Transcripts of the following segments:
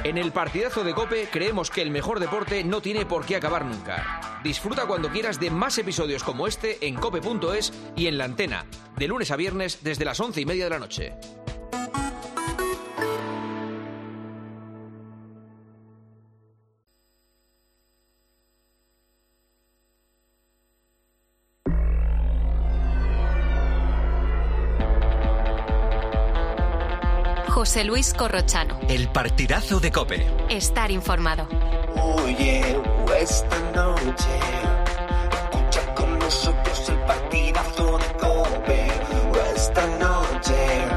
En el partidazo de COPE creemos que el mejor deporte no tiene por qué acabar nunca. Disfruta cuando quieras de más episodios como este en cope.es y en La Antena, de lunes a viernes desde las 11:30 de la noche. José Luis Corrochano. El partidazo de COPE. Estar informado. Oye, esta noche escucha con nosotros el partidazo de COPE. Esta noche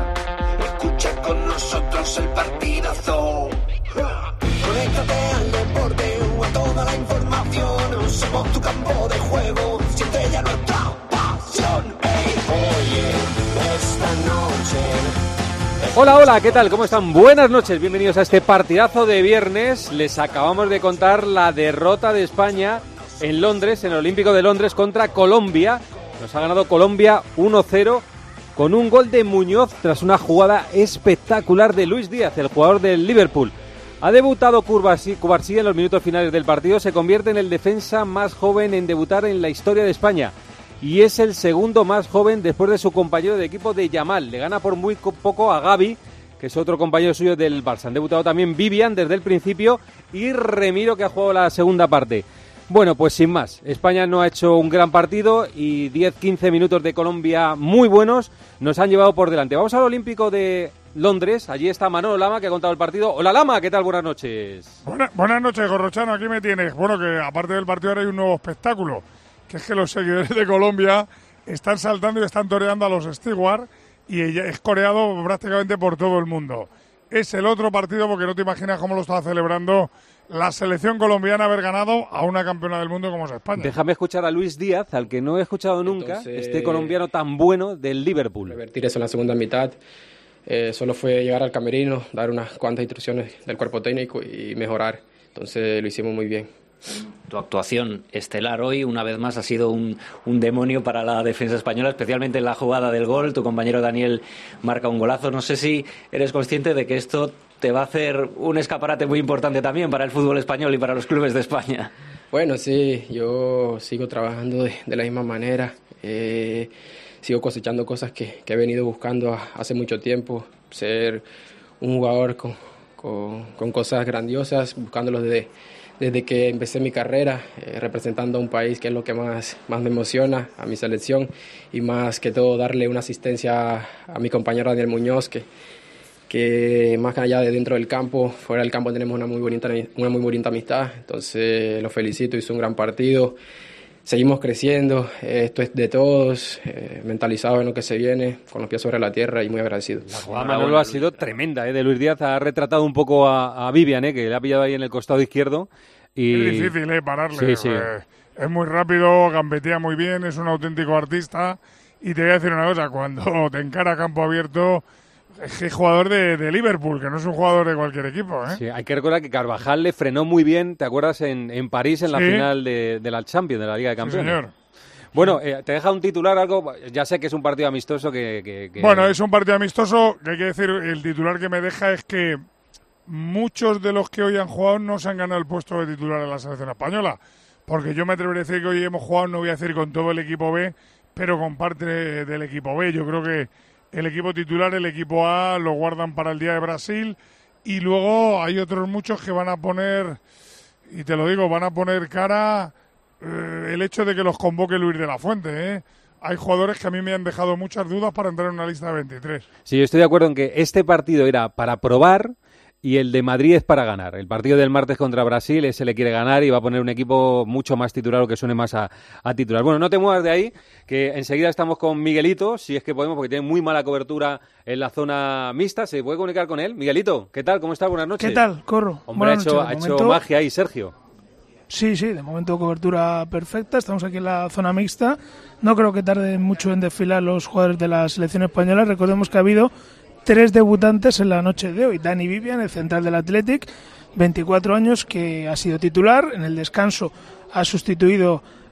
escucha con nosotros el partidazo. Conéctate al deporte o a toda la información. Somos tu campo de juego, siente ya nuestra pasión. Hey, oye, esta noche. Hola, hola, ¿qué tal? ¿Cómo están? Buenas noches, bienvenidos a este partidazo de viernes. Les acabamos de contar la derrota de España en Londres, en el Olímpico de Londres contra Colombia. Nos ha ganado Colombia 1-0 con un gol de Muñoz tras una jugada espectacular de Luis Díaz, el jugador del Liverpool. Ha debutado Cubarsí en los minutos finales del partido, se convierte en el defensa más joven en debutar en la historia de España. Y es el segundo más joven después de su compañero de equipo de Yamal. Le gana por muy poco a Gavi, que es otro compañero suyo del Barça. Han debutado también Vivian desde el principio y Remiro, que ha jugado la segunda parte. Bueno, pues sin más, España no ha hecho un gran partido y 10-15 minutos de Colombia muy buenos nos han llevado por delante. Vamos al Olímpico de Londres. Allí está Manolo Lama, que ha contado el partido. Hola Lama, ¿qué tal? Buenas noches. Buenas noches, Corrochano, aquí me tienes. Bueno, que aparte del partido ahora hay un nuevo espectáculo, que es que los seguidores de Colombia están saltando y están toreando a los Stewart y es coreado prácticamente por todo el mundo. Es el otro partido, porque no te imaginas cómo lo estaba celebrando la selección colombiana, haber ganado a una campeona del mundo como es España. Déjame escuchar a Luis Díaz, al que no he escuchado nunca. Entonces, este colombiano tan bueno del Liverpool. Revertir eso en la segunda mitad. Solo fue llegar al camerino, dar unas cuantas instrucciones del cuerpo técnico y mejorar. Entonces lo hicimos muy bien. Tu actuación estelar hoy, una vez más, ha sido un demonio para la defensa española, especialmente en la jugada del gol. Tu compañero Daniel marca un golazo. No sé si eres consciente de que esto te va a hacer un escaparate muy importante también para el fútbol español y para los clubes de España. Bueno, sí, yo sigo trabajando de la misma manera. Sigo cosechando cosas que he venido buscando hace mucho tiempo. Ser un jugador con cosas grandiosas, buscándolos desde que empecé mi carrera, representando a un país que es lo que más me emociona, a mi selección, y más que todo darle una asistencia a mi compañero Daniel Muñoz, que más allá de dentro del campo, fuera del campo tenemos una muy bonita amistad. Entonces lo felicito, hizo un gran partido. Seguimos creciendo, esto es de todos, mentalizado en lo que se viene, con los pies sobre la tierra y muy agradecido. La jugada, Manolo, ha sido tremenda, de Luis Díaz. Ha retratado un poco a Vivian, que le ha pillado ahí en el costado izquierdo. Y... Es difícil pararle, sí. Es muy rápido, gambetea muy bien, es un auténtico artista. Y te voy a decir una cosa, cuando te encara a campo abierto, es jugador de Liverpool, que no es un jugador de cualquier equipo. Sí, hay que recordar que Carvajal le frenó muy bien, ¿te acuerdas? En París, en la final de la Champions, de la Liga de Campeones. Sí, señor. Bueno, te deja un titular, algo. Ya sé que es un partido amistoso que... Bueno, es un partido amistoso, que hay que decir, el titular que me deja es que muchos de los que hoy han jugado no se han ganado el puesto de titular en la selección española, porque yo me atrevería a decir que hoy hemos jugado, no voy a decir con todo el equipo B, pero con parte del equipo B. Yo creo que el equipo titular, el equipo A, lo guardan para el día de Brasil, y luego hay otros muchos que van a poner, y te lo digo, van a poner cara el hecho de que los convoque Luis de la Fuente, Hay jugadores que a mí me han dejado muchas dudas para entrar en una lista de 23. Sí, yo estoy de acuerdo en que este partido era para probar y el de Madrid es para ganar. El partido del martes contra Brasil, ese le quiere ganar y va a poner un equipo mucho más titular o que suene más a titular. Bueno, no te muevas de ahí, que enseguida estamos con Miguelito, si es que podemos, porque tiene muy mala cobertura en la zona mixta. ¿Se puede comunicar con él? Miguelito, ¿qué tal? ¿Cómo estás? Buenas noches. ¿Qué tal, Corro? Hombre, ha hecho magia ahí, Sergio. Sí, de momento cobertura perfecta. Estamos aquí en la zona mixta. No creo que tarden mucho en desfilar los jugadores de la selección española. Recordemos que ha habido 3 debutantes en la noche de hoy. Dani Vivian, el central del Athletic, 24 años, que ha sido titular. En el descanso ha sustituido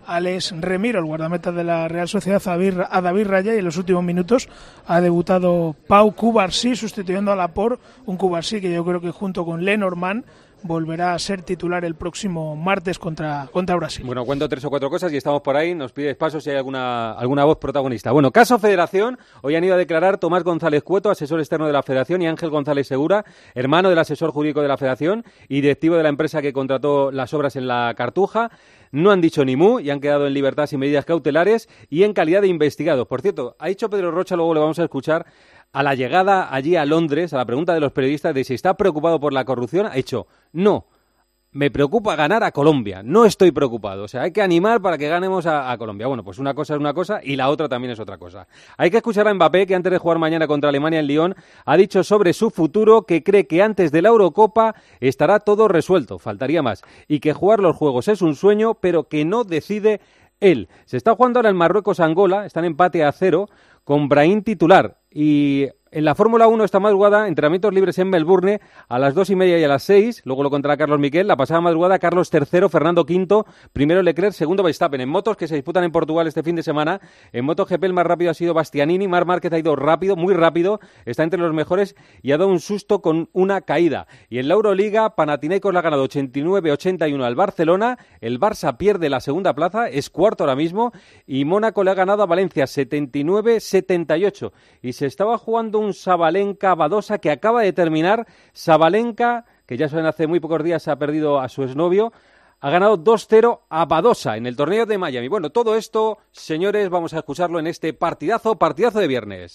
Alex Remiro, el guardameta de la Real Sociedad, a David Raya, y en los últimos minutos ha debutado Pau Cubarsí sustituyendo a Laporte, un Cubarsí que yo creo que junto con Lenormand volverá a ser titular el próximo martes contra Brasil. Bueno, cuento 3 o 4 cosas y estamos por ahí. Nos pides paso si hay alguna voz protagonista. Bueno, caso Federación. Hoy han ido a declarar Tomás González Cueto, asesor externo de la Federación, y Ángel González Segura, hermano del asesor jurídico de la Federación y directivo de la empresa que contrató las obras en la Cartuja. No han dicho ni mu y han quedado en libertad sin medidas cautelares y en calidad de investigados. Por cierto, ha dicho Pedro Rocha, luego le vamos a escuchar, a la llegada allí a Londres, a la pregunta de los periodistas de si está preocupado por la corrupción, ha dicho, no, me preocupa ganar a Colombia, no estoy preocupado, o sea, hay que animar para que ganemos a Colombia. Bueno, pues una cosa es una cosa y la otra también es otra cosa. Hay que escuchar a Mbappé, que antes de jugar mañana contra Alemania en Lyon, ha dicho sobre su futuro que cree que antes de la Eurocopa estará todo resuelto, faltaría más, y que jugar los juegos es un sueño, pero que no decide él. Se está jugando ahora en Marruecos-Angola, están empate a 0, con Brahim titular, y en la Fórmula 1 esta madrugada, entrenamientos libres en Melbourne a las 2:30 y a las 6, luego lo contará Carlos Miquel. La pasada madrugada, Carlos III, Fernando V, primero Leclerc, segundo Verstappen. En motos que se disputan en Portugal este fin de semana, en MotoGP el más rápido ha sido Bastianini, Marc Márquez ha ido rápido, muy rápido, está entre los mejores y ha dado un susto con una caída. Y en la Euroliga, Panathinaikos le ha ganado 89-81 al Barcelona, el Barça pierde la segunda plaza, es cuarto ahora mismo, y Mónaco le ha ganado a Valencia 79-78. Y se estaba jugando un Sabalenka-Badosa que acaba de terminar. Sabalenka, que ya saben, hace muy pocos días ha perdido a su exnovio, ha ganado 2-0 a Badosa en el torneo de Miami. Bueno, todo esto, señores, vamos a escucharlo en este partidazo de viernes.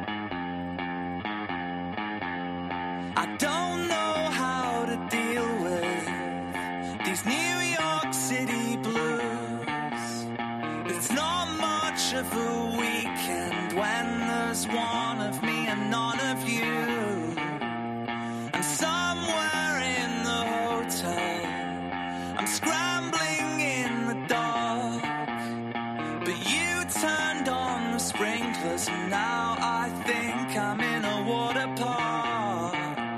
One of me and none of you, and somewhere in the hotel I'm scrambling in the dark, but you turned on the sprinklers and now I think I'm in a water park.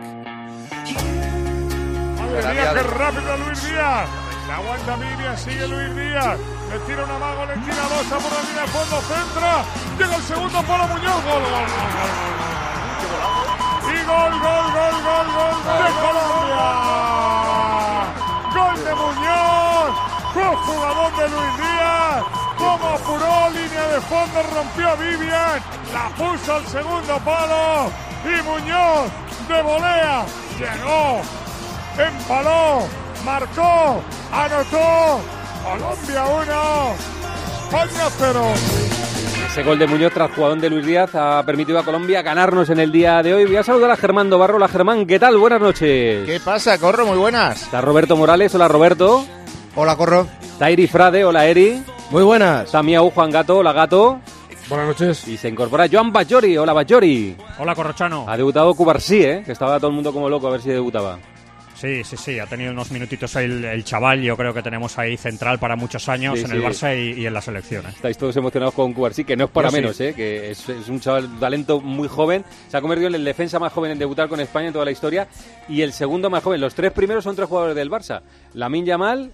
Madre mía, qué rápido Luis Díaz. La aguanta Miriam, sigue Luis Díaz. Le tira un amago, le tira dos, a por la línea de fondo, centra. Llega el segundo, Polo Muñoz. Gol. Y gol de Colombia. Gol de Muñoz. Fue jugador de Luis Díaz. Como apuró, línea de fondo, rompió a Vivian. La puso al segundo palo. Y Muñoz de volea. Llegó. Empaló. Marcó. Anotó. Colombia 1, España 0. Ese gol de Muñoz tras jugador de Luis Díaz ha permitido a Colombia ganarnos en el día de hoy. Voy a saludar a Germán Dobarro. Hola Germán, ¿qué tal? Buenas noches. ¿Qué pasa, Corro? Muy buenas. Está Roberto Morales. Hola Roberto. Hola Corro. Está Eri Frade. Hola Eri. Muy buenas. Está Miau Juan Gato. Hola Gato. Buenas noches. Y se incorpora Joan Bajori. Hola Bajori. Hola Corrochano. Ha debutado Cubarsí, que estaba todo el mundo como loco a ver si debutaba. Sí, ha tenido unos minutitos ahí el chaval, yo creo que tenemos ahí central para muchos años en el Barça y en la selección. Estáis todos emocionados con Cubarsí, que no es para menos, que es un chaval de talento muy joven, se ha convertido en el defensa más joven en debutar con España en toda la historia y el segundo más joven. Los 3 primeros son 3 jugadores del Barça, Lamine Yamal,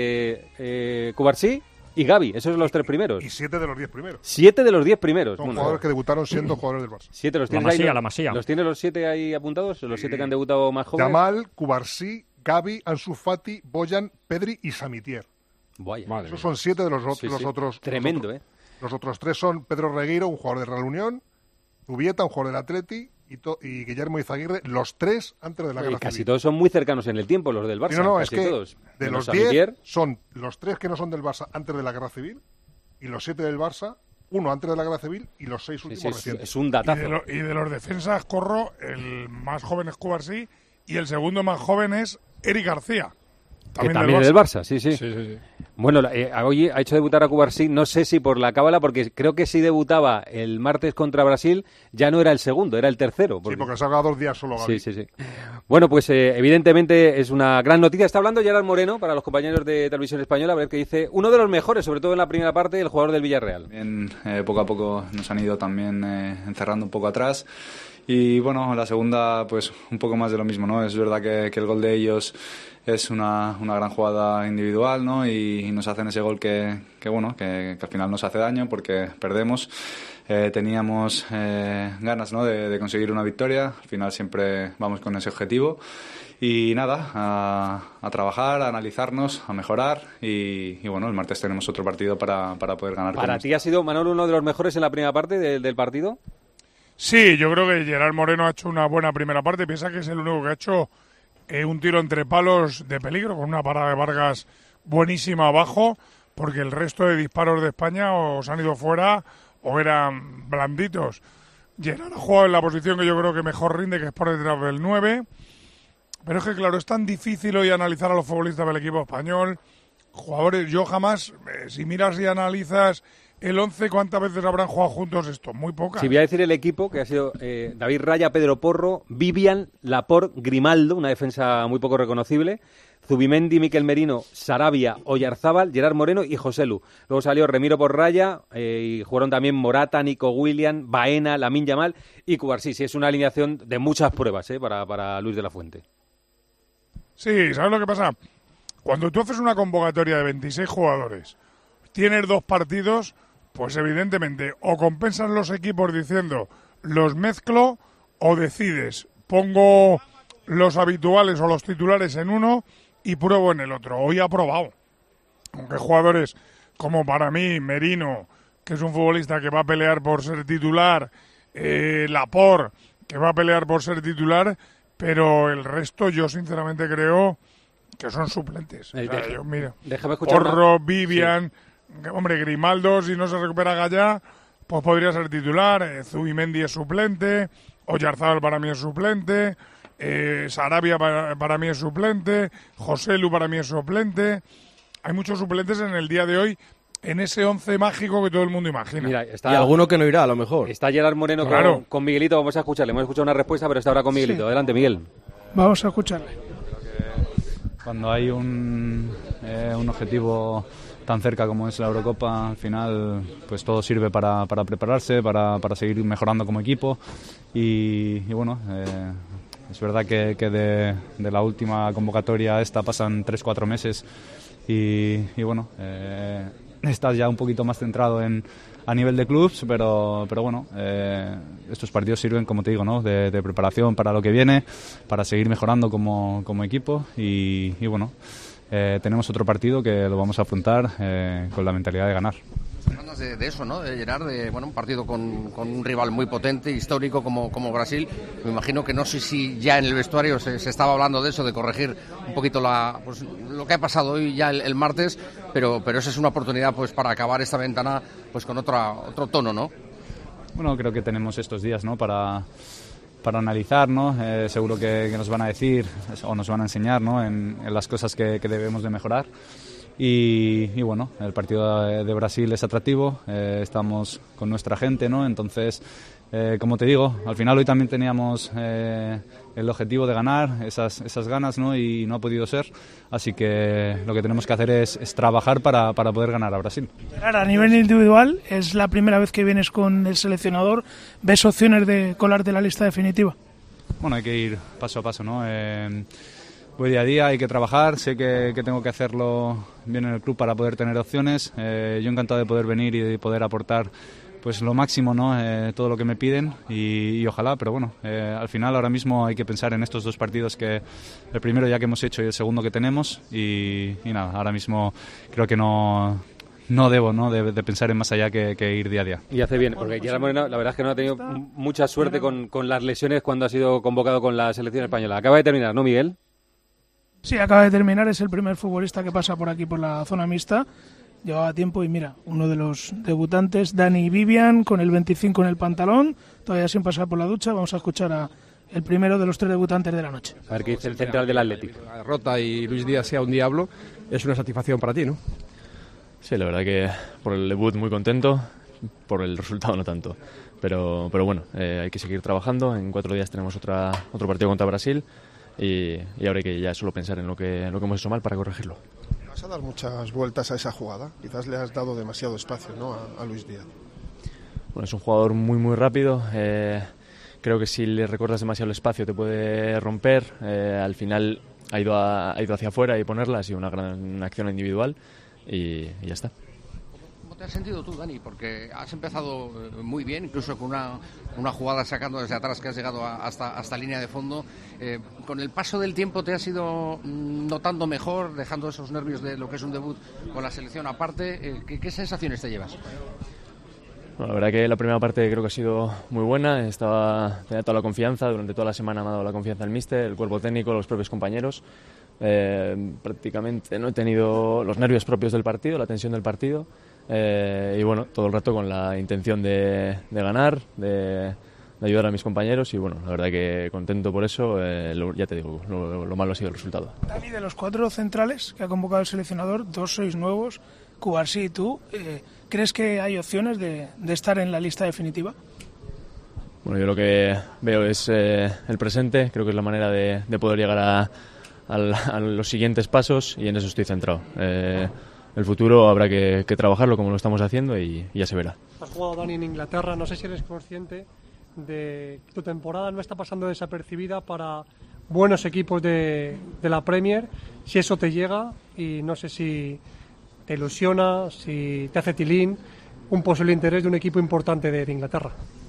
Cubarsí y Gavi, esos son los 3 primeros. Y 7 de los 10 primeros. 7 de los 10 primeros. Son jugadores que debutaron siendo jugadores del Barça. 7 los tienes ahí. La Masía. ¿Los tienes los 7 ahí apuntados? ¿Los 7 que han debutado más jóvenes? Yamal, Cubarsí, Gavi, Ansu Fati, Boyan, Pedri y Samitier. Vaya. Esos son 7 de los otros. Tremendo, Los otros 3 son Pedro Regueiro, un jugador de Real Unión, Ubieta, un jugador del Atleti, y Guillermo Izaguirre, los 3 antes de la guerra casi civil. Todos son muy cercanos en el tiempo, los del Barça. No, casi es que todos. de los 10 son los 3 que no son del Barça antes de la guerra civil y los 7 del Barça, uno antes de la guerra civil y los 6 últimos recientes. Es un datazo. Y de los defensas, Corro, el más joven es Cubarsí y el segundo más joven es Eric García. También del Barça, sí. Bueno, hoy ha hecho debutar a Cubarsí, no sé si por la cábala, porque creo que si debutaba el martes contra Brasil, ya no era el segundo, era el tercero. Sí, porque se ha jugado 2 días solo Gavi. Sí. Bueno, pues evidentemente es una gran noticia. Está hablando Gerard Moreno, para los compañeros de Televisión Española, a ver qué dice. Uno de los mejores, sobre todo en la primera parte, el jugador del Villarreal. Bien, poco a poco nos han ido también encerrando un poco atrás. Y bueno, la segunda pues un poco más de lo mismo, ¿no? Es verdad que el gol de ellos es una gran jugada individual, ¿no? Y nos hacen ese gol que al final nos hace daño porque perdemos. Teníamos ganas, ¿no? de conseguir una victoria. Al final siempre vamos con ese objetivo. Y nada, a trabajar, a analizarnos, a mejorar y bueno, el martes tenemos otro partido para poder ganar. ¿Para ti ha sido, Manolo, uno de los mejores en la primera parte del partido? Sí, yo creo que Gerard Moreno ha hecho una buena primera parte. Piensa que es el único que ha hecho un tiro entre palos de peligro, con una parada de Vargas buenísima abajo, porque el resto de disparos de España o se han ido fuera o eran blanditos. Gerard ha jugado en la posición que yo creo que mejor rinde, que es por detrás del 9. Pero es que, claro, es tan difícil hoy analizar a los futbolistas del equipo español. Jugadores, yo jamás, si miras y analizas el 11, ¿cuántas veces habrán jugado juntos estos? Muy pocas. Si voy a decir el equipo, que ha sido David Raya, Pedro Porro, Vivian, Laporte, Grimaldo, una defensa muy poco reconocible, Zubimendi, Miquel Merino, Sarabia, Oyarzábal, Gerard Moreno y Joselu. Luego salió Remiro por Raya y jugaron también Morata, Nico William, Baena, Lamine Yamal y Cubarsí. Sí, es una alineación de muchas pruebas para Luis de la Fuente. Sí, ¿sabes lo que pasa? Cuando tú haces una convocatoria de 26 jugadores, tienes 2 partidos, pues evidentemente o compensas los equipos diciendo los mezclo o decides pongo los habituales o los titulares en uno y pruebo en el otro. Hoy ha probado. Aunque jugadores como para mí Merino, que es un futbolista que va a pelear por ser titular, Laporte, que va a pelear por ser titular, pero el resto yo sinceramente creo que son suplentes. Déjame escuchar. Porro, Vivian, sí. Hombre, Grimaldo, si no se recupera Gallá, pues podría ser titular. Zubimendi es suplente, Oyarzábal para mí es suplente, Sarabia para mí es suplente, Joselu para mí es suplente. Hay muchos suplentes en el día de hoy en ese 11 mágico que todo el mundo imagina. Mira, y alguno que no irá, a lo mejor. Está Gerard Moreno claro. con Miguelito, vamos a escucharle. Hemos escuchado una respuesta, pero está ahora con Miguelito. Sí. Adelante, Miguel. Vamos a escucharle. Cuando hay un objetivo tan cerca como es la Eurocopa, al final pues todo sirve para prepararse, para seguir mejorando como equipo y bueno, es verdad que de la última convocatoria a esta pasan 3-4 meses y bueno, estás ya un poquito más centrado a nivel de clubs, pero bueno, estos partidos sirven, como te digo, ¿no? de preparación para lo que viene, para seguir mejorando como equipo y bueno, tenemos otro partido que lo vamos a afrontar con la mentalidad de ganar. Hablas de eso, ¿no? De llenar un partido con un rival muy potente, histórico como Brasil. Me imagino que no sé si ya en el vestuario se estaba hablando de eso, de corregir un poquito lo que ha pasado hoy ya el martes, pero esa es una oportunidad pues para acabar esta ventana pues con otro tono, ¿no? Bueno, creo que tenemos estos días, ¿no? Para analizar, ¿no? Seguro que nos van a decir o nos van a enseñar, ¿no? en las cosas que debemos de mejorar. Y bueno, el partido de Brasil es atractivo, estamos con nuestra gente, ¿no? Entonces, como te digo, al final hoy también teníamos el objetivo de ganar, esas ganas, ¿no? Y no ha podido ser, así que lo que tenemos que hacer es trabajar para poder ganar a Brasil. Claro, a nivel individual, es la primera vez que vienes con el seleccionador, ¿ves opciones de colarte la lista definitiva? Bueno, hay que ir paso a paso, ¿no? Voy día a día, hay que trabajar, sé que tengo que hacerlo bien en el club para poder tener opciones. Yo encantado de poder venir y de poder aportar pues lo máximo, ¿no? Todo lo que me piden y ojalá, pero bueno, al final ahora mismo hay que pensar en estos 2 partidos, que el primero ya que hemos hecho y el segundo que tenemos y nada, ahora mismo creo que no debo, ¿no? de pensar en más allá que ir día a día. Y hace bien, porque Gerard Moreno la verdad es que no ha tenido mucha suerte con las lesiones cuando ha sido convocado con la selección española. Acaba de terminar, ¿no, Miguel? Sí, acaba de terminar, es el primer futbolista que pasa por aquí por la zona mixta. Llevaba tiempo y mira, uno de los debutantes, Dani Vivian, con el 25 en el pantalón, todavía sin pasar por la ducha. Vamos a escuchar a el primero de los 3 debutantes de la noche. A ver qué dice el central del Atlético. La derrota y Luis Díaz sea un diablo es una satisfacción para ti, ¿no? Sí, la verdad que por el debut muy contento, por el resultado no tanto. Pero bueno, hay que seguir trabajando. En 4 días tenemos otro partido contra Brasil. Y ahora hay que ya solo pensar en lo que hemos hecho mal para corregirlo. ¿Vas a dar muchas vueltas a esa jugada? Quizás le has dado demasiado espacio, ¿no? a Luis Díaz. Bueno, es un jugador muy muy rápido, creo que si le recortas demasiado el espacio te puede romper. Al final ha ido hacia afuera y ponerla, ha sido una gran acción individual y ya está. ¿Cómo te has sentido tú, Dani? Porque has empezado muy bien, incluso con una jugada sacando desde atrás que has llegado hasta línea de fondo. Con el paso del tiempo te has ido notando mejor, dejando esos nervios de lo que es un debut con la selección aparte. ¿Qué sensaciones te llevas? Bueno, la verdad que la primera parte creo que ha sido muy buena. Tenía toda la confianza, durante toda la semana me ha dado la confianza el míster, el cuerpo técnico, los propios compañeros. Prácticamente no he tenido los nervios propios del partido, la tensión del partido. Y bueno, todo el rato con la intención de ganar, de ayudar a mis compañeros y bueno, la verdad que contento por eso. Ya te digo, lo malo ha sido el resultado. Dani, de los 4 centrales que ha convocado el seleccionador, 2 sois nuevos, Cubarsí y tú. ¿Crees que hay opciones de estar en la lista definitiva? Bueno, yo lo que veo es el presente, creo que es la manera de poder llegar a los siguientes pasos y en eso estoy centrado. El futuro habrá que trabajarlo como lo estamos haciendo y ya se verá. Has jugado, Dani, en Inglaterra, no sé si eres consciente de que tu temporada no está pasando desapercibida para buenos equipos de la Premier, si eso te llega, y no sé si te ilusiona, si te hace tilín un posible interés de un equipo importante de Inglaterra.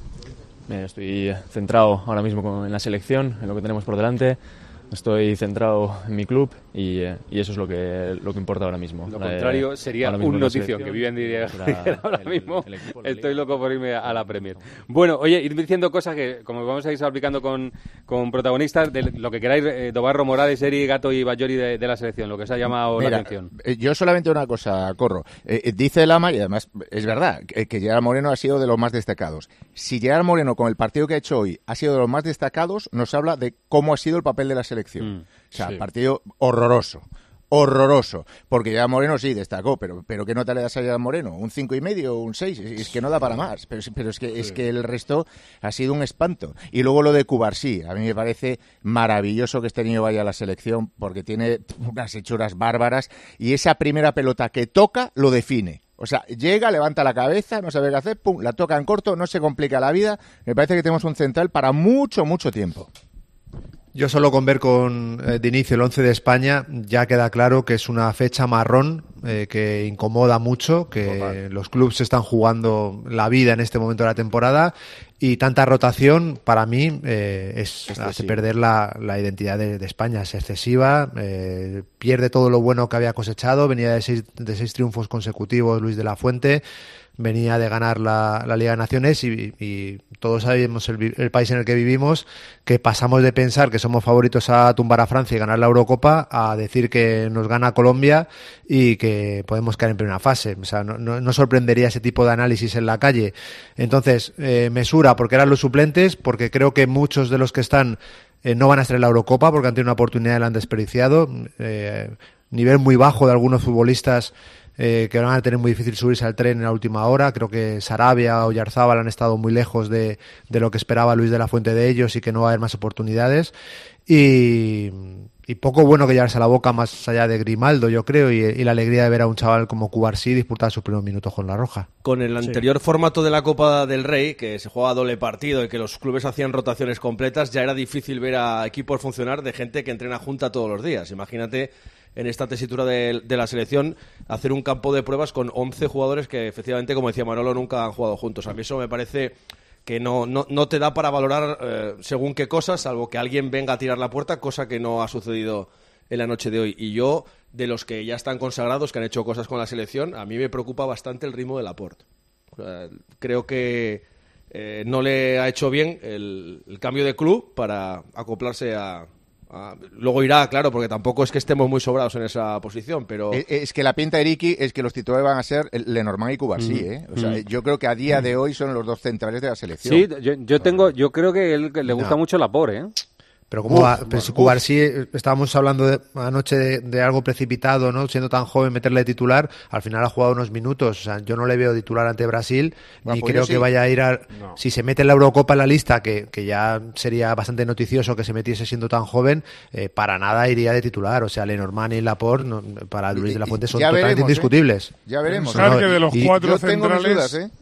Estoy centrado ahora mismo en la selección, en lo que tenemos por delante. Estoy centrado en mi club y eso es lo que importa ahora mismo. Lo contrario sería un notición, que Vivian diría ahora mismo estoy loco por irme a la Premier. Bueno, oye, ir diciendo cosas que, como vamos a ir aplicando con protagonistas, de lo que queráis, Dobarro, Morales, Eri, Gato y Bajori de la selección, lo que os ha llamado la atención. Yo solamente una cosa, Corro. Dice Lama, y además es verdad, que Gerard Moreno ha sido de los más destacados. Si Gerard Moreno, con el partido que ha hecho hoy, ha sido de los más destacados, nos habla de cómo ha sido el papel de la selección. O sea, sí. Partido horroroso, porque Gerard Moreno sí destacó, pero ¿qué nota le das a Gerard Moreno? ¿Un 5,5 o un 6? Es que no da para más, pero es que el resto ha sido un espanto. Y luego lo de Cubarsí, a mí me parece maravilloso que este niño vaya a la selección porque tiene unas hechuras bárbaras y esa primera pelota que toca lo define. O sea, llega, levanta la cabeza, no sabe qué hacer, pum, la toca en corto, no se complica la vida. Me parece que tenemos un central para mucho, mucho tiempo. Yo solo con ver de inicio el 11 de España ya queda claro que es una fecha marrón que incomoda mucho, que los clubes están jugando la vida en este momento de la temporada y tanta rotación para mí hace perder la identidad de España, es excesiva, pierde todo lo bueno que había cosechado, venía de seis triunfos consecutivos Luis de la Fuente, venía de ganar la Liga de Naciones y todos sabemos el país en el que vivimos, que pasamos de pensar que somos favoritos a tumbar a Francia y ganar la Eurocopa a decir que nos gana Colombia y que podemos caer en primera fase. O sea, no sorprendería ese tipo de análisis en la calle. Entonces, mesura porque eran los suplentes, porque creo que muchos de los que están no van a estar en la Eurocopa porque han tenido una oportunidad y la han desperdiciado. Nivel muy bajo de algunos futbolistas que van a tener muy difícil subirse al tren en la última hora. Creo que Sarabia o Yarzábal han estado muy lejos de lo que esperaba Luis de la Fuente de ellos y que no va a haber más oportunidades. Y poco bueno que llevarse a la boca más allá de Grimaldo, yo creo, y la alegría de ver a un chaval como Cubarsí disputar sus primeros minutos con la Roja. Con el anterior formato de la Copa del Rey, que se jugaba doble partido y que los clubes hacían rotaciones completas, ya era difícil ver a equipos funcionar de gente que entrena junta todos los días. Imagínate en esta tesitura de la selección hacer un campo de pruebas con 11 jugadores que efectivamente, como decía Manolo, nunca han jugado juntos. A mí eso me parece que no te da para valorar según qué cosas, salvo que alguien venga a tirar la puerta, cosa que no ha sucedido en la noche de hoy. Y yo, de los que ya están consagrados, que han hecho cosas con la selección, a mí me preocupa bastante el ritmo de Laporte. Creo que no le ha hecho bien el cambio de club para acoplarse a... Luego irá, claro, porque tampoco es que estemos muy sobrados en esa posición, pero... Es que la pinta de Ricky es que los titulares van a ser Lenormand y Cubarsí, O sea, yo creo que a día de hoy son los dos centrales de la selección. Sí, yo creo que él le gusta mucho Laporte, Pero ¿cómo va? Pero si Cubarsí, estábamos hablando anoche de algo precipitado, ¿no? Siendo tan joven, meterle de titular, al final ha jugado unos minutos. O sea, yo no le veo titular ante Brasil, ni pues creo que vaya a ir no. Si se mete en la Eurocopa en la lista, que ya sería bastante noticioso que se metiese siendo tan joven, para nada iría de titular. O sea, Lenormand y Laporte, para Luis de la Fuente son totalmente indiscutibles. Ya veremos. Pensar que de los cuatro centrales... Dudas,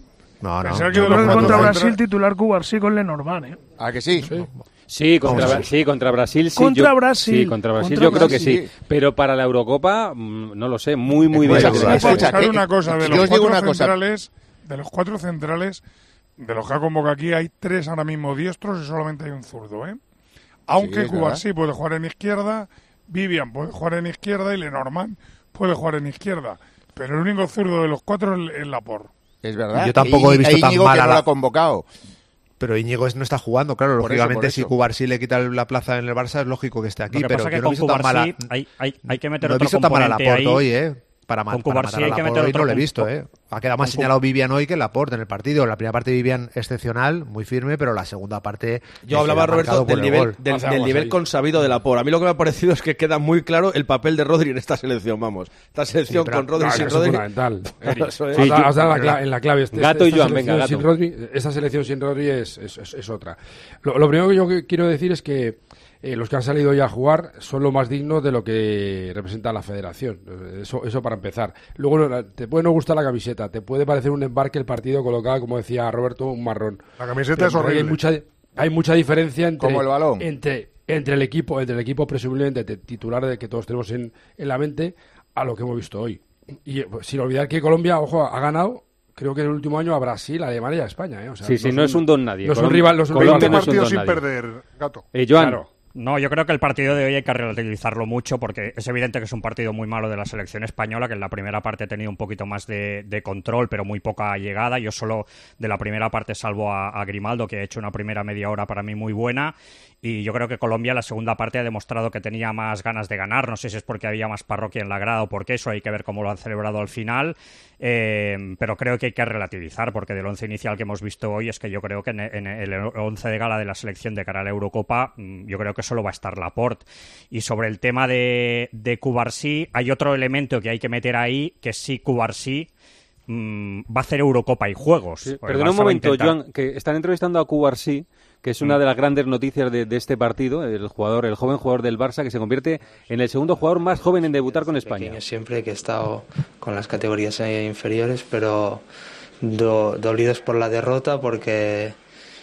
No, no. Pensar que Yo de creo los que contra cuatro Brasil titular Cubarsí con Lenormand, ¿eh? ¿A que sí? Sí, contra Brasil sí. Contra Brasil. Sí, contra Brasil Contra yo creo que Brasil. sí. Pero para la Eurocopa, no lo sé, muy Pues, débil. escucha, Pensar una cosa, de yo los os digo cuatro una cosa. centrales, de los 4 centrales, de los que ha convocado aquí, hay 3 ahora mismo diestros y solamente hay un zurdo, ¿eh? Aunque Sí, es Cubarsí puede jugar en izquierda, Vivian puede jugar en izquierda y Lenormand puede jugar en izquierda. Pero el único zurdo de los 4 es Laporte. Es verdad. Yo tampoco he visto tan Íñigo mal que a no la- lo ha convocado. Pero Íñigo no está jugando, claro. Por Lógicamente, eso. si Cubarsí le quita la plaza en el Barça, es lógico que esté aquí. Lo que Pero pasa yo que no he con visto tan mala. Cubarsí hay que meter No he otro visto tan mal a componente Laporte ahí. hoy, ¿eh? Para Con matar Cubarsí a hay que Laporte meter hoy otro no lo he com- visto, ¿eh? Ha quedado más con señalado Vivian hoy que Laporte en el partido. La primera parte Vivian excepcional, muy firme, pero la segunda parte Yo hablaba, queda Roberto, marcado por del el nivel, gol. del nivel consabido de Laporte. A mí lo que me ha parecido es que queda muy claro el papel de Rodri en esta selección, vamos. Esta selección con Rodri, sin eso es Rodri. fundamental. Eric. Eso es. Has dado en la clave. Gato y esta Joan, venga, selección sin Gato. Rodri, esta selección sin Rodri es otra. Lo primero que yo quiero decir es que los que han salido ya a jugar son lo más dignos de lo que representa la federación. Eso para empezar. Luego, te puede no gustar la camiseta, te puede parecer un embarque el partido colocado, como decía Roberto, un marrón. La camiseta Pero es horrible. Hay mucha diferencia entre, Como el balón. entre el equipo presumiblemente titular de que todos tenemos en la mente a lo que hemos visto hoy. Y pues, sin olvidar que Colombia, ojo, ha ganado, creo que en el último año, a Brasil, a Alemania y a España. O sea, Sí, no es un don nadie. No es un rival, no es un rival. 20 no es un partidos don sin nadie. perder, Gato. Joan, Claro. No, yo creo que el partido de hoy hay que relativizarlo mucho porque es evidente que es un partido muy malo de la selección española, que en la primera parte ha tenido un poquito más de control, pero muy poca llegada. Yo solo de la primera parte salvo a Grimaldo, que ha hecho una primera media hora para mí muy buena. Y yo creo que Colombia en la segunda parte ha demostrado que tenía más ganas de ganar. No sé si es porque había más parroquia en la grada o porque eso, hay que ver cómo lo han celebrado al final. Pero creo que hay que relativizar, porque del once inicial que hemos visto hoy es que yo creo que en el once de gala de la selección de cara a la Eurocopa, yo creo que solo va a estar Laporte. Y sobre el tema de Cubarsí, hay otro elemento que hay que meter ahí, que sí Cubarsí va a hacer Eurocopa y Juegos. Sí, Porque perdona un el Barça va a momento, intentar- Joan, que están entrevistando a Cubarsí, que es una de las grandes noticias de este partido, el joven jugador del Barça, que se convierte en el segundo jugador más joven en debutar con España. Pequeño siempre, que he estado con las categorías inferiores, pero dolidos por la derrota, porque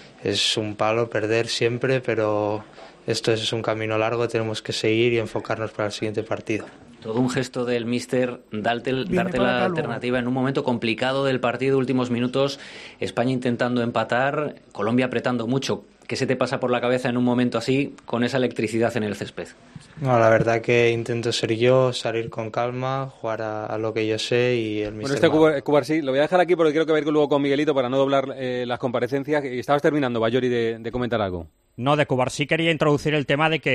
es un palo perder siempre, pero esto es un camino largo, tenemos que seguir y enfocarnos para el siguiente partido. Todo un gesto del míster darte Viene la para acá alternativa en un momento complicado del partido, últimos minutos, España intentando empatar, Colombia apretando mucho. ¿Qué se te pasa por la cabeza en un momento así, con esa electricidad en el césped? No, la verdad que intento ser yo, salir con calma, jugar a lo que yo sé y el Bueno, míster... Cubarsí, lo voy a dejar aquí porque creo que va a ir luego con Miguelito para no doblar las comparecencias. Y estabas terminando, Bayori, de comentar algo. No, de Cubarsí quería introducir el tema de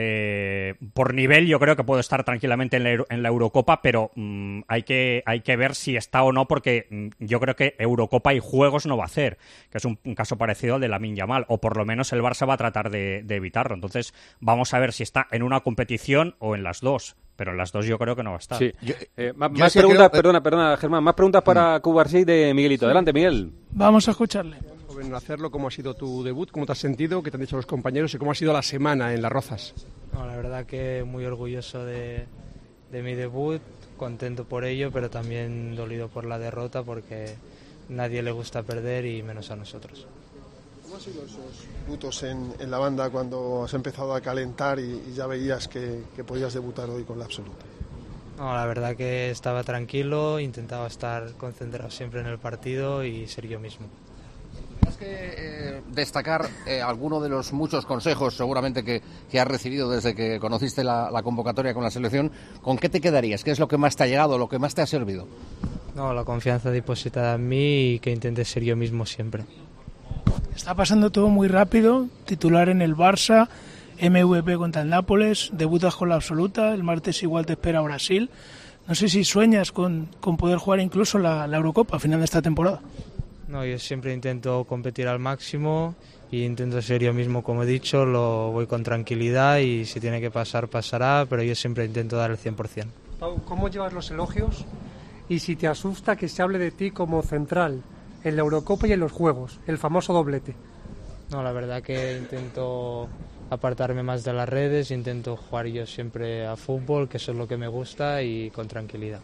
que por nivel yo creo que puedo estar tranquilamente en la Eurocopa, pero hay que ver si está o no, porque yo creo que Eurocopa y Juegos no va a hacer, que es un caso parecido al de Lamine Yamal, o por lo menos el Barça va a tratar de evitarlo. Entonces vamos a ver si está en una competición o en las dos, pero en las dos yo creo que no va a estar. Sí. Más preguntas, perdona, Germán, más preguntas para Cubarsí de Miguelito. Adelante, Miguel. Vamos a escucharle. Joven, hacerlo, ¿cómo ha sido tu debut? ¿Cómo te has sentido? ¿Qué te han dicho los compañeros? ¿Y cómo ha sido la semana en Las Rozas? No, la verdad que muy orgulloso de mi debut, contento por ello, pero también dolido por la derrota, porque nadie le gusta perder y menos a nosotros. ¿Cómo han sido esos minutos en la banda cuando has empezado a calentar y ya veías que podías debutar hoy con la absoluta? No, la verdad que estaba tranquilo, intentaba estar concentrado siempre en el partido y ser yo mismo. Tendrás que destacar alguno de los muchos consejos seguramente que has recibido desde que conociste la convocatoria con la selección. ¿Con qué te quedarías? ¿Qué es lo que más te ha llegado, lo que más te ha servido? No, la confianza depositada en mí y que intente ser yo mismo siempre. Está pasando todo muy rápido, titular en el Barça, MVP contra el Nápoles, debutas con la absoluta, el martes igual te espera Brasil. No sé si sueñas con poder jugar incluso la Eurocopa a final de esta temporada. No, yo siempre intento competir al máximo y intento ser yo mismo, como he dicho, lo voy con tranquilidad y si tiene que pasar, pasará, pero yo siempre intento dar el 100%. Pau, ¿cómo llevas los elogios? Y si te asusta que se hable de ti como central en la Eurocopa y en los Juegos, el famoso doblete. No, la verdad que intento apartarme más de las redes, intento jugar yo siempre a fútbol, que eso es lo que me gusta, y con tranquilidad.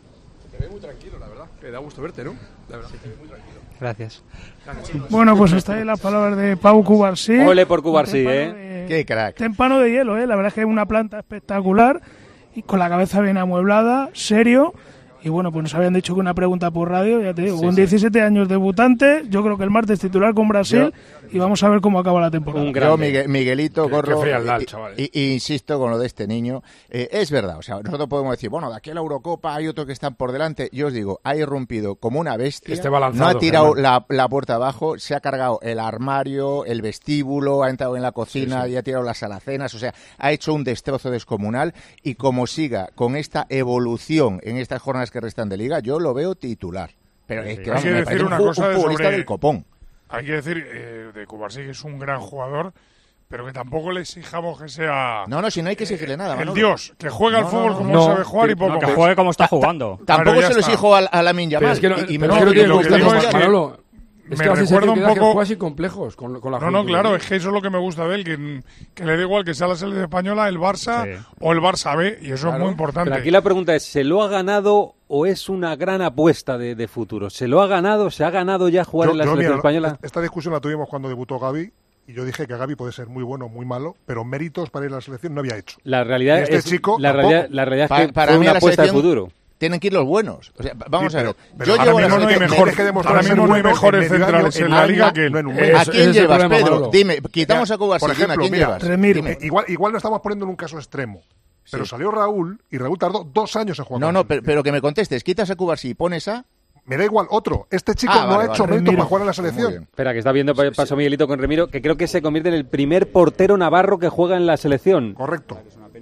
Te ves muy tranquilo, la verdad. Te da gusto verte, ¿no? La verdad, te ves muy tranquilo. Gracias. Bueno, pues está ahí las palabras de Pau Cubarsí. Ole por Cubarsí, ¿eh? Qué crack. Témpano de hielo, ¿eh? La verdad es que es una planta espectacular y con la cabeza bien amueblada, serio. Y bueno, pues nos habían dicho que una pregunta por radio, ya te digo, con 17 años debutante, yo creo que el martes titular con Brasil y vamos a ver cómo acaba la temporada. Yo, Miguelito, Corro, chavales. y insisto con lo de este niño, es verdad, o sea, nosotros podemos decir, bueno, de aquí a la Eurocopa hay otros que están por delante, yo os digo, ha irrumpido como una bestia, no ha tirado la puerta abajo, se ha cargado el armario, el vestíbulo, ha entrado en la cocina y ha tirado las alacenas, o sea, ha hecho un destrozo descomunal y como siga con esta evolución en estas jornadas que restan de liga, yo lo veo titular. Pero es que, hay que decir una cosa un futbolista del copón. Hay que decir de Cubarsí que es un gran jugador, pero que tampoco le exijamos que sea... No, si no hay que exigirle nada, el Manolo. Dios, que juega al fútbol como sabe jugar y poco más. Que juegue como está jugando. Tampoco se lo exijo a Lamine Yamal. Es que lo que digo es que Manolo, es me que recuerda un poco... juega sin complejos con la No, claro, es que eso es lo que me gusta de él, que le da igual que sea la selección española, el Barça o el Barça B, y eso es muy importante. Pero aquí la pregunta es, ¿se lo ha ganado o es una gran apuesta de futuro? ¿Se lo ha ganado? ¿Se ha ganado ya jugar en la selección española? Esta discusión la tuvimos cuando debutó Gavi, y yo dije que Gavi puede ser muy bueno o muy malo, pero méritos para ir a la selección no había hecho. La realidad es es que fue una apuesta de futuro. Tienen que ir los buenos. O sea, vamos a ver. Yo llevo ahora mismo no hay mejores centrales en la liga que él. ¿A quién llevas, Pedro? Dime, quitamos a Cubarsí. ¿A quién llevas? Igual lo estamos poniendo en un caso extremo. Pero salió Raúl y Raúl tardó 2 años en jugar. No, pero que me contestes. Quitas a Cubarsí y pones a... Me da igual, otro. Este chico no ha hecho mérito para jugar en la selección. Espera, que está viendo paso Miguelito con Remiro, que creo que se convierte en el primer portero navarro que juega en la selección. Correcto.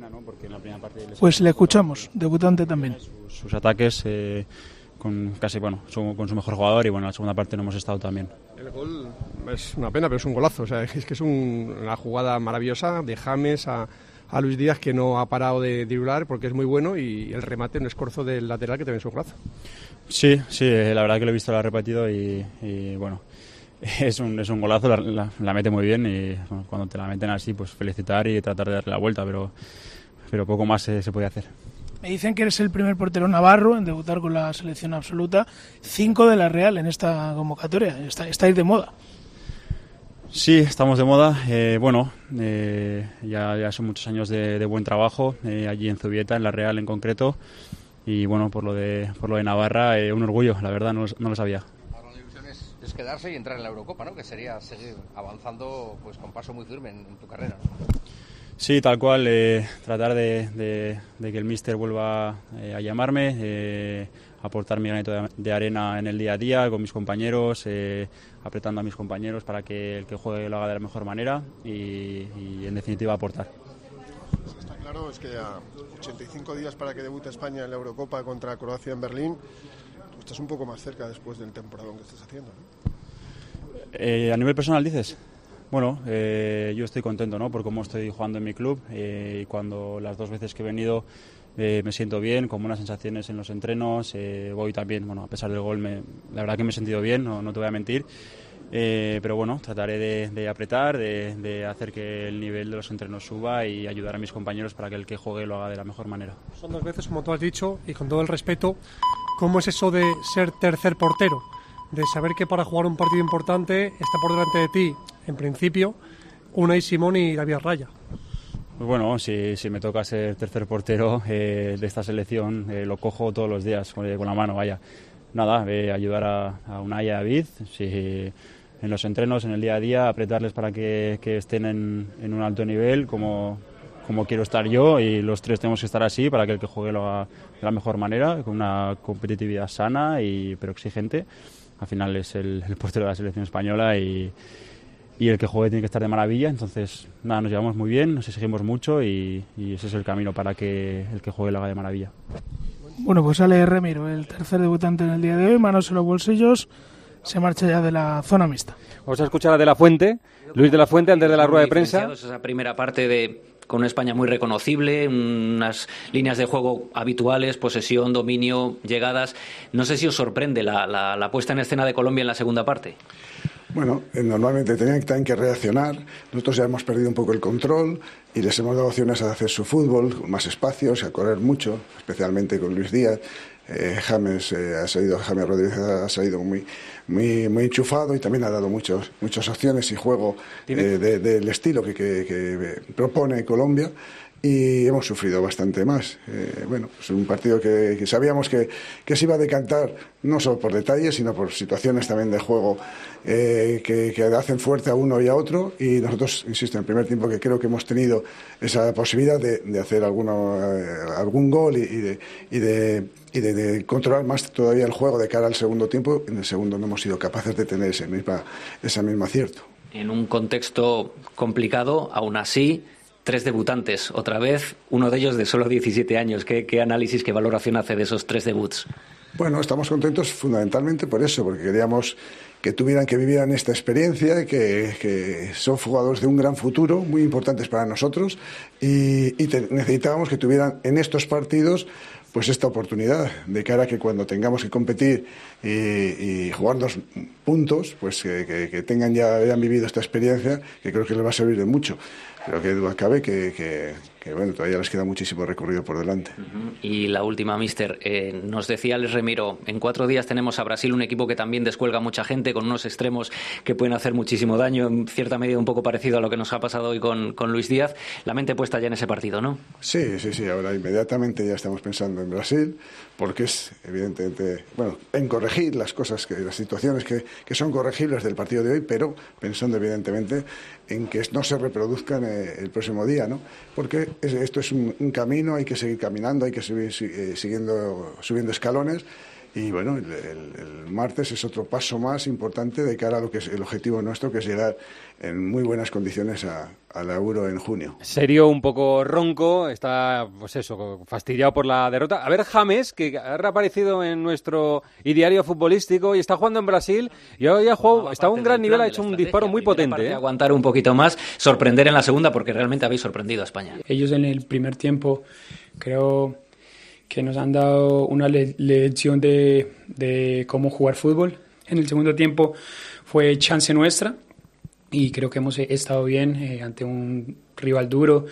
Pues le escuchamos, debutante también. Sus ataques con casi, con su mejor jugador y en la segunda parte no hemos estado tan bien. El gol es una pena, pero es un golazo. O sea, es que es una jugada maravillosa de James a Luis Díaz, que no ha parado de driblar porque es muy bueno, y el remate, un escorzo del lateral que también es un golazo. Sí, la verdad que lo he visto, lo ha repetido y bueno, es un golazo, la mete muy bien y cuando te la meten así, pues felicitar y tratar de darle la vuelta, pero poco más se puede hacer. Me dicen que eres el primer portero navarro en debutar con la selección absoluta, 5 de la Real en esta convocatoria, estáis de moda. Sí, estamos de moda. Ya son muchos años de buen trabajo allí en Zubieta, en la Real en concreto. Y bueno, por lo de Navarra, un orgullo, la verdad, no lo sabía. Ahora la ilusión es quedarse y entrar en la Eurocopa, ¿no? Que sería seguir avanzando pues con paso muy firme en tu carrera, ¿no? Sí, tal cual, tratar de que el míster vuelva a llamarme, aportar mi granito de arena en el día a día con mis compañeros, apretando a mis compañeros para que el que juegue lo haga de la mejor manera y en definitiva aportar. Está claro, es que a 85 días para que debute España en la Eurocopa contra Croacia en Berlín, tú estás un poco más cerca después del temporadón que estás haciendo, ¿no? A nivel personal, dices. Bueno, yo estoy contento, ¿no? Por cómo estoy jugando en mi club y cuando las 2 veces que he venido me siento bien, con buenas sensaciones en los entrenos, voy también, a pesar del gol, la verdad que me he sentido bien, no te voy a mentir, pero bueno, trataré de apretar, de hacer que el nivel de los entrenos suba y ayudar a mis compañeros para que el que juegue lo haga de la mejor manera. Son 2 veces, como tú has dicho, y con todo el respeto, ¿cómo es eso de ser tercer portero? De saber que para jugar un partido importante está por delante de ti, en principio, Unai Simón y David Raya. Pues bueno, si me toca ser tercer portero de esta selección, lo cojo todos los días con la mano, vaya. Nada, ayudar a Unai y a David, en los entrenos, en el día a día, apretarles para que estén en un alto nivel, como quiero estar yo, y los 3 tenemos que estar así para que el que juegue lo haga de la mejor manera, con una competitividad sana pero exigente. Al final es el portero de la selección española y el que juegue tiene que estar de maravilla. Entonces, nada, nos llevamos muy bien, nos exigimos mucho y ese es el camino para que el que juegue lo haga de maravilla. Bueno, pues sale Remiro, el tercer debutante en el día de hoy, manos en los bolsillos, se marcha ya de la zona mixta. Vamos a escuchar a De la Fuente, Luis De la Fuente, antes de la rueda de prensa. Esa primera parte con una España muy reconocible, unas líneas de juego habituales, posesión, dominio, llegadas. No sé si os sorprende la puesta en escena de Colombia en la segunda parte. Bueno, normalmente tenían que reaccionar. Nosotros ya hemos perdido un poco el control y les hemos dado opciones a hacer su fútbol, con más espacios, a correr mucho, especialmente con Luis Díaz. James Rodríguez ha salido muy enchufado y también ha dado muchas opciones y juego del estilo que propone Colombia. Y hemos sufrido bastante más. Es un partido que sabíamos que se iba a decantar no solo por detalles, sino por situaciones también de juego que hacen fuerte a uno y a otro. Y nosotros, insisto, en el primer tiempo que creo que hemos tenido esa posibilidad de hacer algún gol y de controlar más todavía el juego de cara al segundo tiempo. En el segundo no hemos sido capaces de tener ese mismo acierto. En un contexto complicado, aún así, 3 debutantes, otra vez, uno de ellos de solo 17 años. ¿Qué análisis, qué valoración hace de esos 3 debuts? Bueno, estamos contentos fundamentalmente por eso, porque queríamos que vivieran esta experiencia y que son jugadores de un gran futuro, muy importantes para nosotros, y necesitábamos que tuvieran en estos partidos pues esta oportunidad de cara a que cuando tengamos que competir y jugar 2 puntos, pues que hayan vivido esta experiencia, que creo que les va a servir de mucho. Pero que duda cabe que todavía les queda muchísimo recorrido por delante. Y la última, míster, nos decía Alex Remiro, en 4 días tenemos a Brasil, un equipo que también descuelga mucha gente, con unos extremos que pueden hacer muchísimo daño, en cierta medida un poco parecido a lo que nos ha pasado hoy con Luis Díaz. La mente puesta ya en ese partido, ¿no? Sí, ahora inmediatamente ya estamos pensando en Brasil, porque es evidentemente, en corregir las situaciones que son corregibles del partido de hoy, pero pensando evidentemente en que no se reproduzcan el próximo día, ¿no? Porque esto es un camino, hay que seguir caminando, hay que seguir subiendo escalones. Y el martes es otro paso más importante de cara a lo que es el objetivo nuestro, que es llegar en muy buenas condiciones al Euro en junio. Serio, un poco ronco, está fastidiado por la derrota. A ver, James, que ha reaparecido en nuestro ideario futbolístico y está jugando en Brasil, y hoy está a un gran nivel, ha hecho un disparo muy potente. Aguantar un poquito más, sorprender en la segunda, porque realmente habéis sorprendido a España. Ellos en el primer tiempo, creo que nos han dado una lección de cómo jugar fútbol. En el segundo tiempo fue chance nuestra y creo que hemos estado bien ante un rival duro.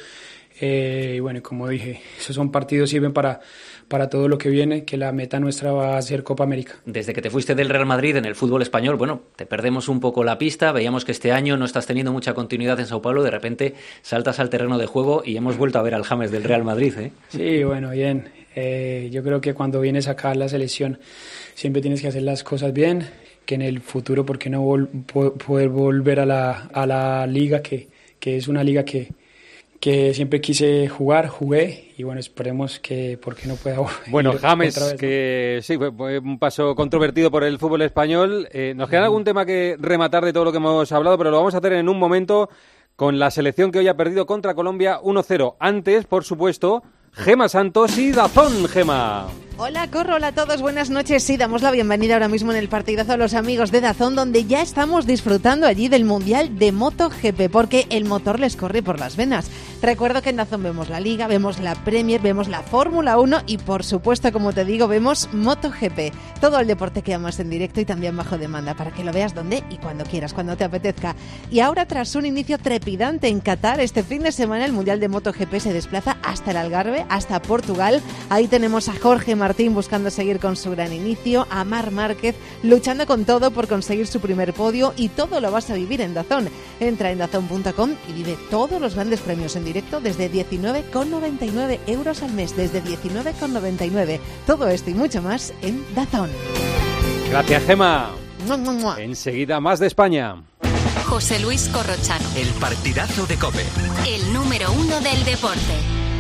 Como dije, esos son partidos, sirven para todo lo que viene, que la meta nuestra va a ser Copa América. Desde que te fuiste del Real Madrid en el fútbol español, te perdemos un poco la pista, veíamos que este año no estás teniendo mucha continuidad en Sao Paulo, de repente saltas al terreno de juego y hemos vuelto a ver al James del Real Madrid, ¿eh? Sí, bien. Yo creo que cuando vienes acá a la selección siempre tienes que hacer las cosas bien, que en el futuro, ¿por qué no poder volver a la liga, que es una liga que siempre quise jugué, y esperemos que ¿por qué no pueda ir James, otra vez, ¿no? Que sí, fue un paso controvertido por el fútbol español. Nos queda algún tema que rematar de todo lo que hemos hablado, pero lo vamos a hacer en un momento con la selección que hoy ha perdido contra Colombia 1-0. Antes, por supuesto, Gema Santos y Dazón. Gema. Hola, Corro, hola a todos, buenas noches. Sí, damos la bienvenida ahora mismo en el partidazo a los amigos de Dazón, donde ya estamos disfrutando allí del Mundial de MotoGP, porque el motor les corre por las venas. Recuerdo que en Dazón vemos la Liga, vemos la Premier, vemos la Fórmula 1 y, por supuesto, como te digo, vemos MotoGP. Todo el deporte que amas en directo y también bajo demanda, para que lo veas donde y cuando quieras, cuando te apetezca. Y ahora, tras un inicio trepidante en Qatar, este fin de semana el Mundial de MotoGP se desplaza hasta el Algarve, hasta Portugal. Ahí tenemos a Jorge Martín buscando seguir con su gran inicio, a Marc Márquez luchando con todo por conseguir su primer podio, y todo lo vas a vivir en Dazón. Entra en dazón.com y vive todos los grandes premios en directo desde 19,99 € al mes, desde 19,99. Todo esto y mucho más en Dazón. Gracias, Gema. Enseguida más de España. José Luis Corrochano. El partidazo de COPE. El número 1 del deporte.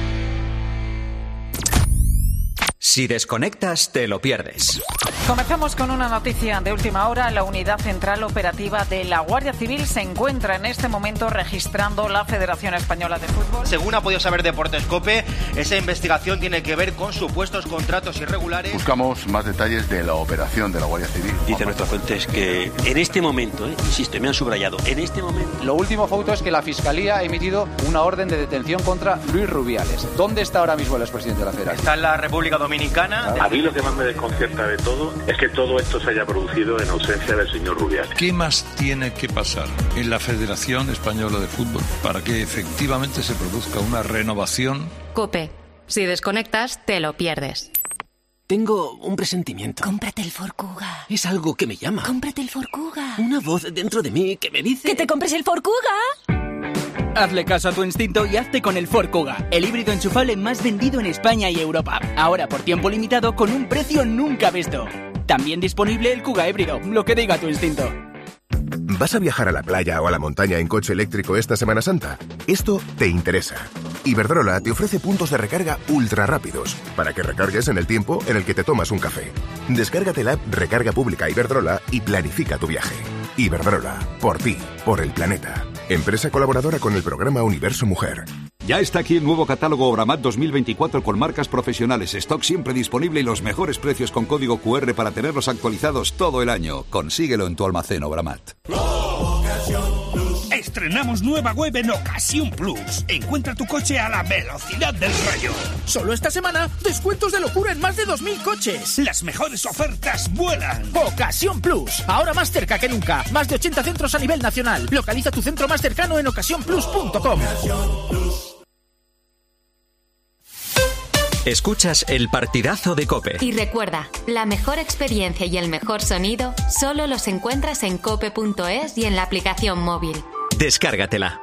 Si desconectas, te lo pierdes. Comenzamos con una noticia de última hora. La unidad central operativa de la Guardia Civil se encuentra en este momento registrando la Federación Española de Fútbol. Según ha podido saber Deportes COPE, esa investigación tiene que ver con supuestos contratos irregulares. Buscamos más detalles de la operación de la Guardia Civil. Dice nuestras fuentes que en este momento, insisto, me han subrayado, en este momento... Lo último, Fauto, es que la Fiscalía ha emitido una orden de detención contra Luis Rubiales. ¿Dónde está ahora mismo el expresidente de la Federación? Está en la República Dominicana. A mí lo que más me desconcierta de todo es que todo esto se haya producido en ausencia del señor Rubiales. ¿Qué más tiene que pasar en la Federación Española de Fútbol para que efectivamente se produzca una renovación? COPE. Si desconectas, te lo pierdes. Tengo un presentimiento. Cómprate el Ford Kuga. Es algo que me llama. Cómprate el Ford Kuga. Una voz dentro de mí que me dice... ¡Que te compres el Ford Kuga! Hazle caso a tu instinto y hazte con el Ford Kuga, el híbrido enchufable más vendido en España y Europa. Ahora por tiempo limitado con un precio nunca visto. También disponible el Kuga híbrido, lo que diga tu instinto. ¿Vas a viajar a la playa o a la montaña en coche eléctrico esta Semana Santa? Esto te interesa. Iberdrola te ofrece puntos de recarga ultra rápidos para que recargues en el tiempo en el que te tomas un café. Descárgate la app Recarga Pública Iberdrola y planifica tu viaje. Iberdrola, por ti, por el planeta. Empresa colaboradora con el programa Universo Mujer. Ya está aquí el nuevo catálogo Obramat 2024 con marcas profesionales, stock siempre disponible y los mejores precios con código QR para tenerlos actualizados todo el año. Consíguelo en tu almacén Obramat. Estrenamos nueva web en Ocasión Plus. Encuentra tu coche a la velocidad del rayo. Solo esta semana, descuentos de locura en más de 2.000 coches. Las mejores ofertas vuelan. Ocasión Plus, ahora más cerca que nunca. Más de 80 centros a nivel nacional. Localiza tu centro más cercano en ocasiónplus.com. Escuchas el partidazo de COPE. Y recuerda, la mejor experiencia y el mejor sonido solo los encuentras en cope.es y en la aplicación móvil. Descárgatela.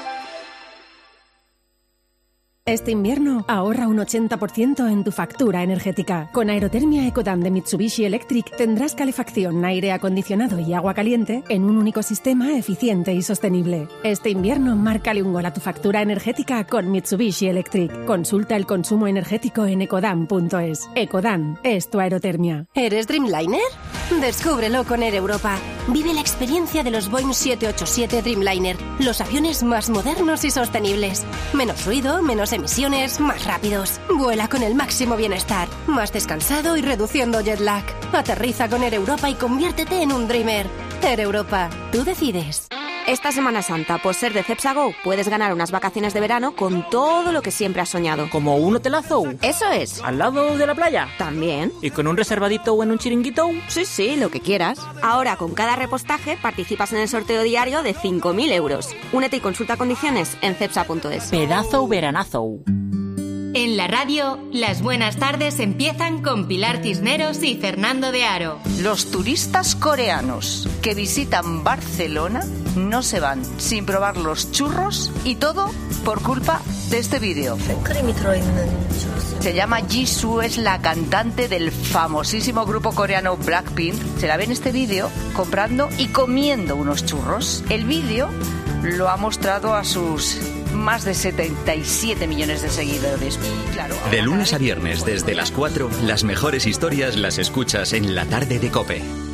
Este invierno ahorra un 80% en tu factura energética. Con Aerotermia Ecodan de Mitsubishi Electric tendrás calefacción, aire acondicionado y agua caliente en un único sistema eficiente y sostenible. Este invierno márcale un gol a tu factura energética con Mitsubishi Electric. Consulta el consumo energético en ecodan.es. Ecodan es tu aerotermia. ¿Eres Dreamliner? Descúbrelo con Air Europa. Vive la experiencia de los Boeing 787 Dreamliner, los aviones más modernos y sostenibles. Menos ruido, menos emisiones, más rápidos. Vuela con el máximo bienestar, más descansado y reduciendo jet lag. Aterriza con Air Europa y conviértete en un Dreamer. Air Europa, tú decides. Esta Semana Santa, por ser de Cepsa Go, puedes ganar unas vacaciones de verano con todo lo que siempre has soñado. ¿Como un hotelazo? Eso es. ¿Al lado de la playa? También. ¿Y con un reservadito o en un chiringuito? Sí, lo que quieras. Ahora, con cada repostaje, participas en el sorteo diario de 5.000 euros. Únete y consulta condiciones en cepsa.es. Pedazo veranazo. En la radio, las buenas tardes empiezan con Pilar Cisneros y Fernando de Aro. Los turistas coreanos que visitan Barcelona no se van sin probar los churros y todo por culpa de este vídeo. Se llama Jisoo, es la cantante del famosísimo grupo coreano Blackpink. Se la ve en este vídeo comprando y comiendo unos churros. El vídeo lo ha mostrado a sus más de 77 millones de seguidores. Claro, de lunes a viernes desde las 4, las mejores historias las escuchas en La Tarde de COPE.